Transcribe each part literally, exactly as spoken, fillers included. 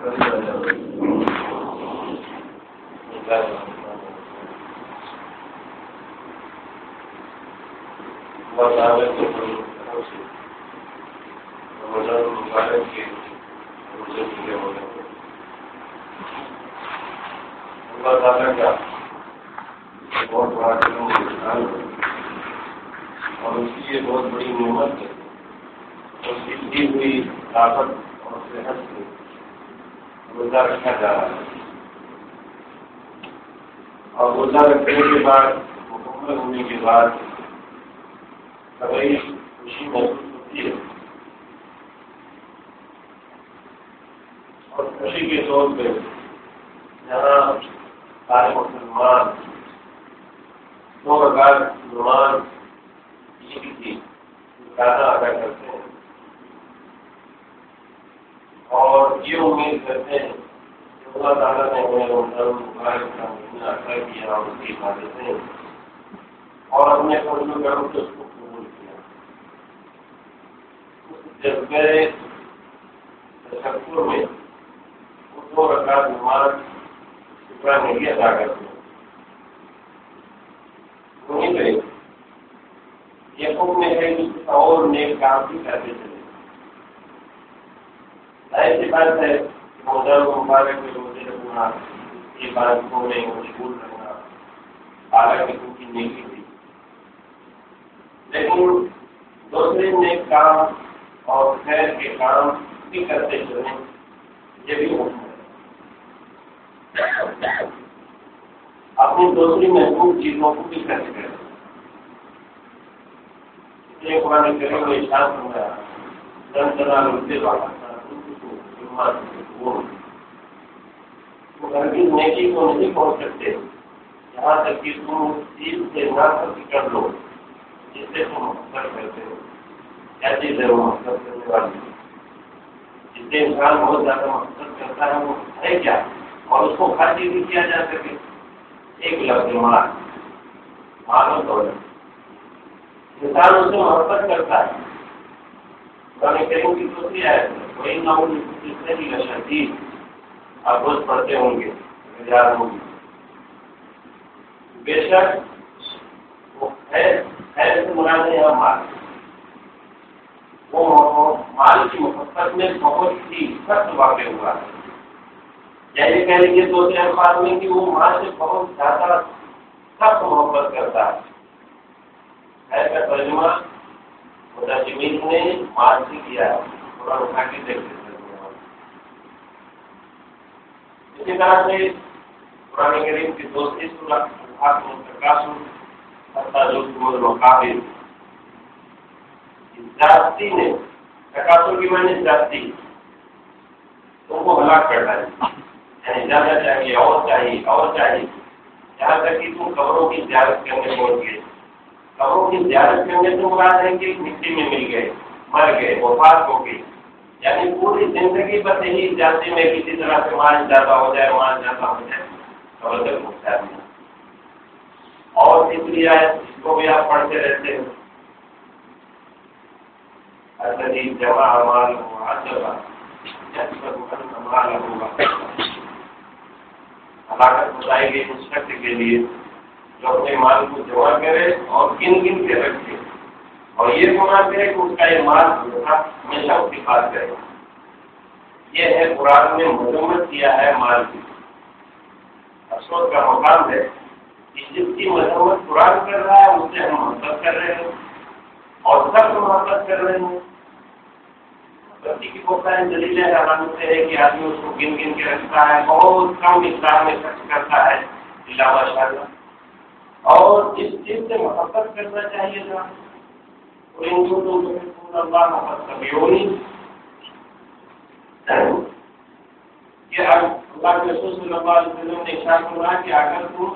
اللہ تعالیٰ کا بہت بڑا کرم انسان اور اس کی یہ بہت بڑی نعمت ہے. اس کی دی ہوئی طاقت اور صحت سے روزہ رکھا جا رہا ہے اور روزہ رکھنے کے بعد مکمل ہونے کے بعد بڑی خوشی محسوس ہوتی ہے اور خوشی کے طور پہ جہاں سارے مسلمان دو رکعت نماز عید کی زیادہ ادا کرتے ہیں اور یہ امید کرتے ہیں کہ اللہ تعالیٰ نے انہیں رمضان مبارک کا مہینہ عطا کیا اور اس کی حفاظتیں اور اپنے فضل و کرم سے اس کو قبول کیا. اس جذبے تشکر میں وہ دو رکعت نماز نہیں ادا کرتے وہیں پہ یہ حکم ہے کہ اور نیک کام بھی کرتے چلے. ظاہر سی بات ہے روزہ مبارک میں روزے رکھنا اس کی عبادتوں میں مشغول رہنا اعلیٰ قسم کی نیکی تھی، لیکن دوسرے نیک کام اور خیر کے کام بھی کرتے چلیں یہ بھی حکم ہے. اپنی دوسری محبوب چیزوں کو بھی خرچ کریں. یہ قرآن کریم میں ارشاد فرمایا لن تنالوا البر وہ ہرگز نیکی کو نہیں پہنچ سکتے یہاں تک کہ تم اس چیز سے نہ خرچ کر لو جس سے تم محبت کرتے ہو. کیا چیز ہے وہ محبت کرنے والی جس سے انسان بہت زیادہ محبت کرتا ہے وہ ہے کیا اور اس کو خرچ بھی کیا جا سکے. ایک لفظ مال مال و دولت انسان اس سے محبت کرتا ہے. قرآن کریم کی دوسری آیت ہے وہی نہ بھی شدید آپ روز پڑھتے ہوں گے یاد ہوگی. بے شک وہ خیر خیر سے مراد ہے یہاں مال. وہ مال کی محبت میں بہت ہی سخت واقع ہوا ہے. یعنی کہہ لیجیے دوسرے الفاظ میں کہ وہ مال سے بہت زیادہ سخت محبت کرتا ہے. ایسا ترجمہ مترجمین نے مال سے کیا ہے. تھوڑا اٹھا کے دیکھتے ہیں. اسی طرح سے قرآن کریم کی دوسری سورت القابل ذاتی نے تقاصر کی معنی ذاتی تم کو ہلاک کرنا ہے. یعنی زیادہ چاہیے اور چاہیے اور چاہیے یہاں تک کہ تم قبروں کی زیارت کرنے پہنچ گئے. قبروں کی زیارت کرنے سے مراد ہے کہ مٹی میں مل گئے مر گئے وفات ہو گئی. یعنی پوری زندگی بس یہی جاتے میں کسی طرح سے مال زیادہ ہو جائے مال زیادہ ہو جائے قبر تک پہنچا دیا. اور تیسری آیت اس کو بھی آپ پڑھتے رہتے ہیں الذی جمع مالہ عجبا یحسب ان مالہ ہلاکت بتائی گئی اس شخص کے لیے جو اپنے مال کو جمع کرے اور گن گن کے رکھے اور یہ گنا کرے کہ اس کا یہ مال ہمیشہ اس کی بات کرے. یہ ہے قرآن نے مذمت کیا ہے مال کی. افسوس کا مقام ہے کہ جس کی مذمت قرآن کر رہا ہے اس سے ہم محبت کر رہے ہیں اور سب محبت کر رہے ہیں. بچی کی بہت ساری دلیلیں حیران سے ہے کہ آدمی اس کو گن گن کے رکھتا ہے بہت کم مقدار میں خرچ کرتا ہے اللہ ماشاء اللہ. اور جس چیز سے محبت کرنا چاہیے تھا اللہ محبت کبھی ہو نہیں. کہ اللہ کے رسول صلی اللہ علیہ وسلم نے ارشاد فرمایا کہ اگر تم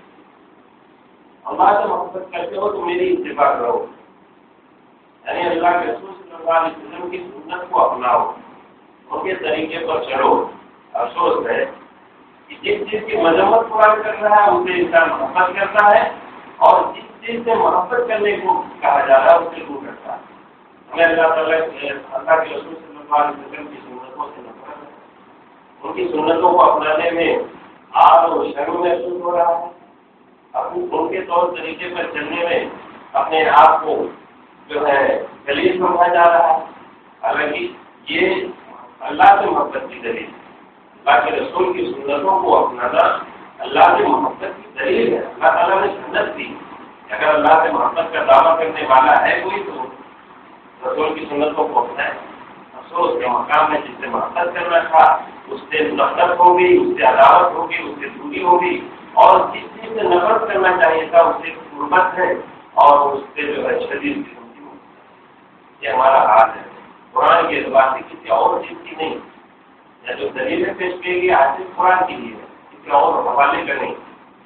اللہ سے محبت کرتے ہو تو میری اتباع کرو. یعنی اللہ کے رسول صلی اللہ علیہ وسلم کی سنت کو اپناؤ ان کے طریقے پر چلو. افسوس ہے کہ جس چیز کی مذمت قرآن کر رہا ہے اسے انسان محبت کرتا ہے اور جس چیز سے محبت کرنے کو کہا جا رہا ہے اسے دور کرتا ہے. ہمیں اللہ تعالیٰ اللہ کے رسول صلی اللہ علیہ وسلم کی سنتوں سے نفرت ہے. ان کی سنتوں کو اپنانے میں آر و شرم محسوس ہو رہا ہے، اپنی ان کے طور طریقے پر چلنے میں اپنے آپ کو جو ہے دلیل سمجھا جا رہا ہے، حالانکہ یہ اللہ سے محبت کی دلیل، اللہ کے رسول کی سنتوں کو اپنانا اللہ سے محبت کی دلیل ہے۔ اللہ تعالیٰ نے سنت دی، اگر اللہ سے محبت کا دعویٰ کرنے والا ہے کوئی تو رسول کی سنتوں کو اپنائے۔ افسوس کے مقام میں جس سے محبت کرنا تھا اس سے نفرت ہوگی، اس سے عداوت ہوگی، اس سے دوری ہوگی، اور جس چیز سے نفرت کرنا چاہیے تھا اس سے قربت ہے اور اس سے جو ہے شدید قسم کی، یہ ہمارا حال ہے۔ قرآن کے اعتبار سے کسی اور چیز کی نہیں، یا جو دلیلیں پیش کی گئی آج قرآن کی لیے کسی اور حوالے کا نہیں۔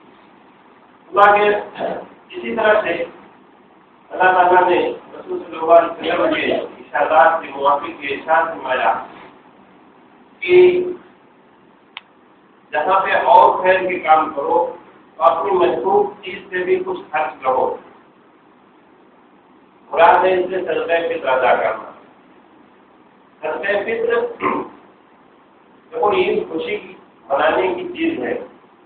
اسی طرح سے اللہ تعالیٰ نے رسول صلی اللہ علیہ وسلم کے ارشادات کے موافق یہ ارشاد فرمایا کہ جہاں پہ اور خیر کے کام کرو تو اپنی محبوب چیز سے بھی کچھ خرچ کرو، مراد ہے اس سے صدقہ فطر ادا کرنا۔ صدقہ فطر دیکھو یہ خوشی منانے کی چیز ہے،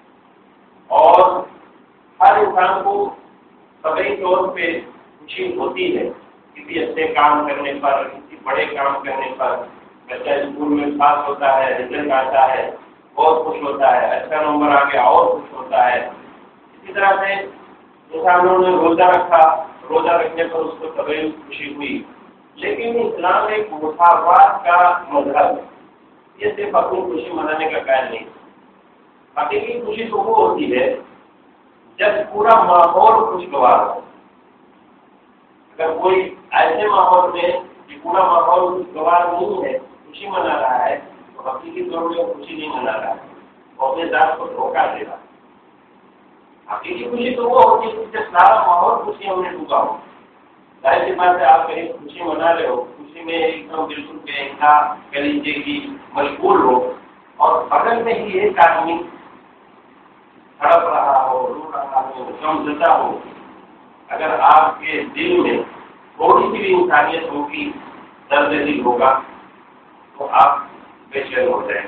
اور ہر انسان کو طبعی طور پہ خوشی ہوتی ہے کسی اچھے کام کرنے پر، کسی بڑے کام کرنے پر۔ بچہ اسکول میں پاس ہوتا ہے، رزلٹ آتا ہے، بہت خوش ہوتا ہے، اچھا نمبر آ گیا اور خوش ہوتا ہے۔ اسی طرح سے انسانوں نے روزہ رکھا، روزہ رکھنے پر اس کو طبعی خوشی ہوئی، لیکن اسلام ایک مساوات کا مذہب ہے، یہ صرف اپنی خوشی منانے کا قائل نہیں۔ حقیقی خوشی تو وہ ہوتی ہے جب پورا ماحول خوشگوار ہو۔ اگر کوئی ایسے ماحول میں کہ پورا ماحول خوشگوار نہیں ہے، خوشی منا رہا ہے، تو حقیقی طور پہ خوشی نہیں منا رہا ہے، وہ اپنے ذات کو دھوکہ دے رہا ہے۔ حقیقی خوشی تو وہ ہوتی ہے جب سارا ماحول خوشیوں میں ڈوبا ہو۔ ظاہر سی بات ہے آپ کہیں خوشی منا رہے ہو، خوشی میں ایک دم بالکل بے انتہا کلیجے کی مشغول ہو، اور بغل میں ہی ایک آدمی تڑپ رہا ہو، رو رہا ہو، غمزدہ ہو، اگر آپ کے دل میں تھوڑی سی بھی انسانیت ہوگی، درد دل ہوگا، تو آپ بے چین ہو جائیں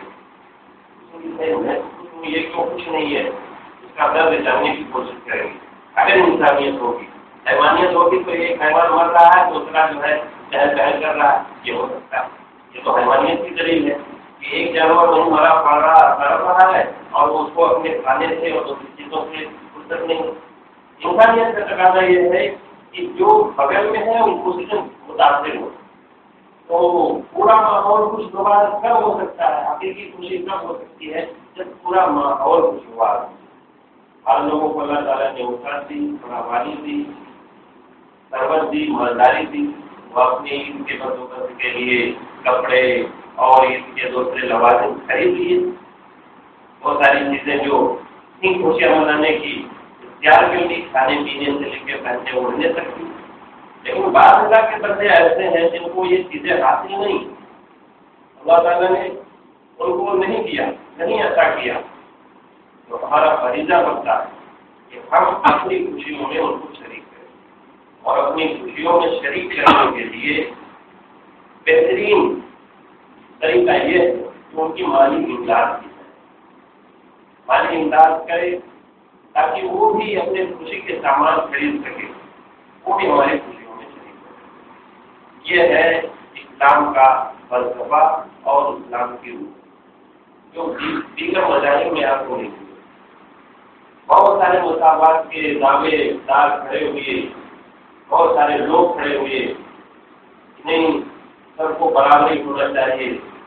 گے۔ یہ کیوں کچھ نہیں ہے، اس کا درد جاننے کی کوشش کریں گے۔ اگر انسانیت ہوگی، حیوانیت ہوگی تو ایک حیوان مر رہا ہے، دوسرا جو ہے چہل پہل کر رہا ہے، یہ ہو سکتا ہے۔ یہ تو حیوانیت کی دلیل ہے کہ ایک جانور نہیں مرا پڑ رہا تڑپ رہا ہے اور اس کو اپنے کھانے سے اور دوسری چیزوں سے فرصت نہیں۔ انسانیت کا تقاضا یہ ہے کہ جو بغل میں ہے ان کو سے متاثر ہو، تو پورا ماحول خوشگوار کب ہو سکتا ہے؟ حقیقی خوشی کب ہو سکتی ہے؟ جب پورا ماحول خوشگوار ہو۔ ہر لوگوں کو اللہ تعالیٰ نے وسعت دی، فراوانی دی، ثروت دی، مالداری دی، وہ اپنی عید کے بندوبست کے لیے کپڑے اور عید کے دوسرے لوازم خرید لیے۔ بہت ساری چیزیں جو ان خوشیاں منانے کی اختیار کر لی، کھانے پینے سے لے کے پہننے اوڑھنے تک کی، لیکن بعض اللہ کے بندے ایسے ہیں جن کو یہ چیزیں حاصل نہیں، اللہ تعالیٰ نے ان کو نہیں دیا، نہیں عطا کیا، تو ہمارا فریضہ بنتا ہے کہ ہم اپنی خوشیوں میں ان کو شریک کریں، اور اپنی خوشیوں میں شریک کرنے کے لیے بہترین طریقہ یہ ہے کہ ان کی مالی امداد کی جائے، مالی امداد کرے تاکہ وہ بھی اپنے خوشی کے سامان خرید سکے، وہ بھی ہماری خوشیوں میں شریک کرے۔ یہ ہے اسلام کا فلسفہ اور اسلام کی روح، جو دیگر مذاہب میں آپ کو نہیں ملے۔ بہت سارے مساوات کے دعوے دار کھڑے ہوئے، بہت سارے لوگ کھڑے ہوئے، نہیں سب کو برابری ہونا چاہیے،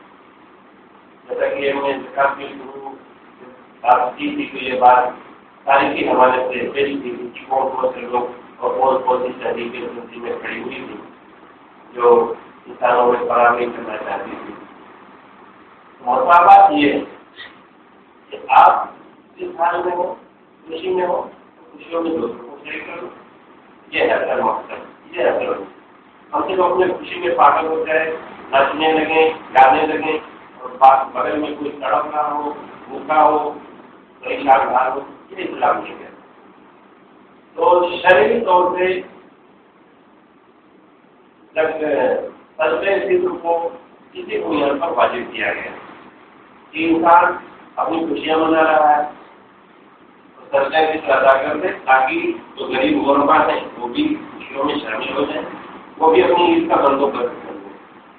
جیسا کہ ہم نے زکات کی شروع بات کی تھی کہ یہ بات تاریخی حوالے سے پیش کی تھی کہ کون کون سے لوگ اور کون کون سی تحریکیں سنتی میں کھڑی ہوئی تھی جو انسانوں میں برابری کرنا چاہتی تھی۔ مساوات یہ ہے کہ آپ جس حال میں ہو، خوشی میں ہو، خوشیوں میں دوسروں کو شریک کرو، یہ ہے اصل مقصد، یہ ہے اصل مقصد۔ ہم سے تو اپنے خوشی میں پاگل ہو جائے، نچنے لگیں، گانے لگیں، اور بات بغل میں کوئی تڑپ رہا ہو، بھوکا ہو، پریشان حال ہو، یہ اسلام نہیں ہے۔ تو شرعی طور سے صدقہ فطر کو کسی بنیاد پر واجب کیا گیا، کہ انسان اپنی خوشیاں منا رہا ہے سرکار کی طرح ادا کر دے تاکہ جو غریب غربا ہیں وہ بھی خوشیوں میں شامل ہو جائیں، وہ بھی اپنی عید کا بندوبست کر دیں۔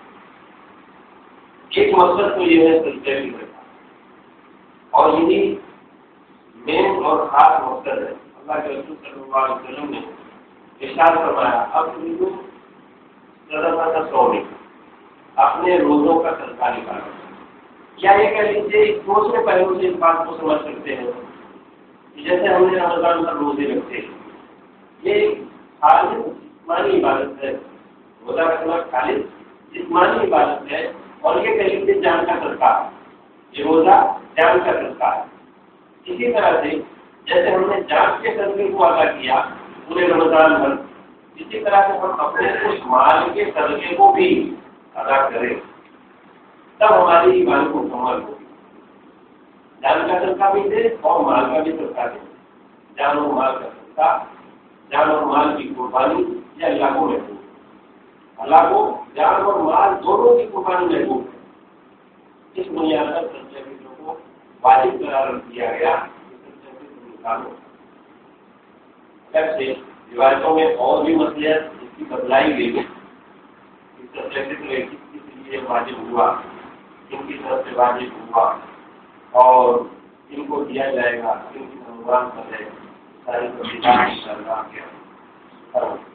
ایک مقصد تو یہ ہے سرکار کی طرح، اور یہی مین اور خاص مقصد ہے۔ اللہ کے رسول صلی اللہ علیہ وسلم نے ارشاد فرمایا اب تم صدقہ کا سو میں اپنے روزوں کا صدقہ نکالو، یا یہ کہہ لیجیے ایک دوسرے پہلو سے اس بات کو سمجھ سکتے ہیں جیسے ہم نے رمضان پر روزے رکھتے ہیں، یہ خالص جسمانی عبادت ہے، روزہ رکھنا خالص جسمانی عبادت ہے، اور یہ کہہ لیجیے جان کا صدقہ ہے، یہ روزہ جان کا صدقہ ہے۔ اسی طرح سے جیسے ہم نے جان کے صدقے کو ادا کیا پورے رمضان بھر، اسی طرح سے ہم اپنے اس مال کے صدقے کو بھی ادا کریں، تب ہماری ایمان کو مکمل ہوگی۔ جان کا صدقہ بھی دے اور مال کا بھی صدقہ دے، جان اور مال کا صدقہ، جان اور مال کی قربانی یہ اللہ کو محبوب ہے، اللہ کو جان اور مال دونوں کی قربانی محبوب ہے۔ اس بنیاد پر سرٹیفکیٹوں کو واجب قرار دیا گیا، سے روایتوں میں اور بھی مسئلے اس کی بدلائی گئی ہے، کس لیے واجب ہوا، کن کی طرف سے واجب ہوا اور ان کو دیا جائے گا، کن کی عنوان پر ہے، ساری